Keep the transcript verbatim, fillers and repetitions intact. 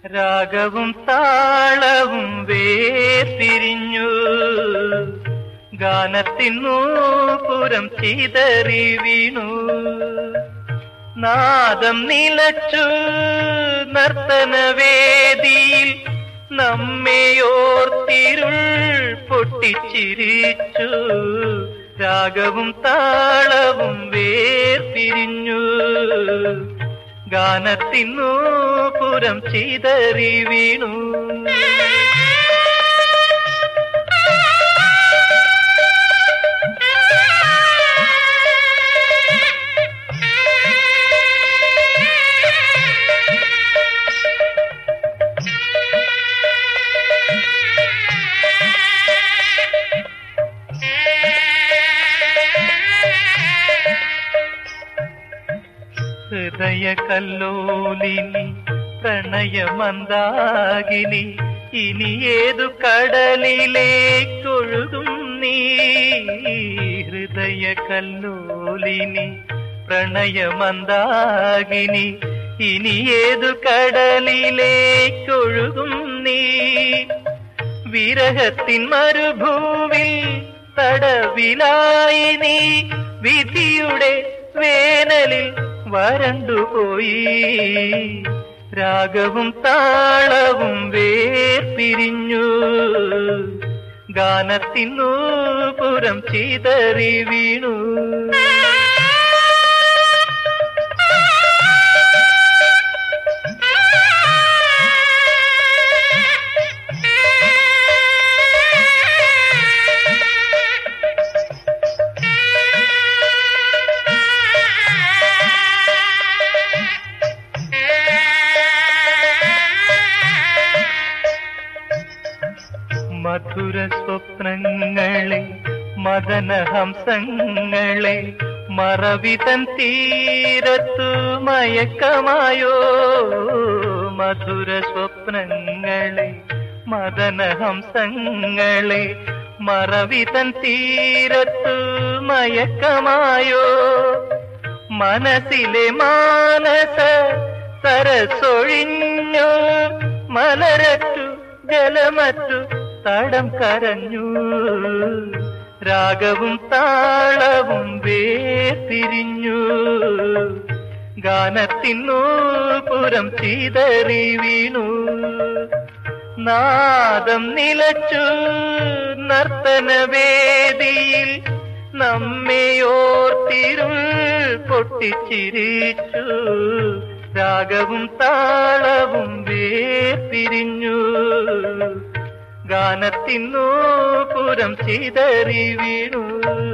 രാഗവും താളവും വേർപിരിഞ്ഞു, ഗാനത്തിനു പുരം ചിതറി വീണു. നാദം നിലച്ചു നർത്തനവേദിയിൽ, നമ്മെയോർത്തിരുൾ പൊട്ടിച്ചിരിച്ചു. രാഗവും താളവും വേർപിരിഞ്ഞു, ഗാനത്തിനു പുരം ചിതറി വീണു. ഹൃദയ കല്ലോലിനി പ്രണയമന്ദാകിനി, ഇനി ഏതു കടലിലേക്കൊഴുകും നീ. ഹൃദയ കല്ലോലിനി പ്രണയമന്ദാകിനി, ഇനി ഏതു കടലിലേക്കൊഴുകും നീ. വിരഹത്തിൻ മരുഭൂവിൽ തടവിലായി നീ, വിധിയുടെ വേനലിൽ വരണ്ടുപോയി. രാഗവും താളവും വേർപിരിഞ്ഞു, ഗാനത്തിനു പുരം ചിതറി വീണു. മധുര സ്വപ്നങ്ങളെ മദനഹംസങ്ങളെ, മറവിതൻ തീരത്തു മയക്കമായോ. മധുര സ്വപ്നങ്ങളെ മദനഹംസങ്ങളെ, മറവിതൻ തീരത്തു മയക്കമായോ. മനസ്സിലെ മാനസ സരസൊഴിഞ്ഞു, മലരറ്റു ജലമറ്റു തടം കരഞ്ഞു. രാഗവും താളവും വേർപിരിഞ്ഞു, ഗാനത്തിനു പുരം ചിതറി വീണു. നാദം നിലച്ചു നർത്തനവേദിയിൽ, നമ്മെയോർത്തിരുൾ പൊട്ടിച്ചിരിച്ചു. രാഗവും താളവും വേർപിരിഞ്ഞു, ഗാനത്തിനു പുരം ചിതറി വീണു.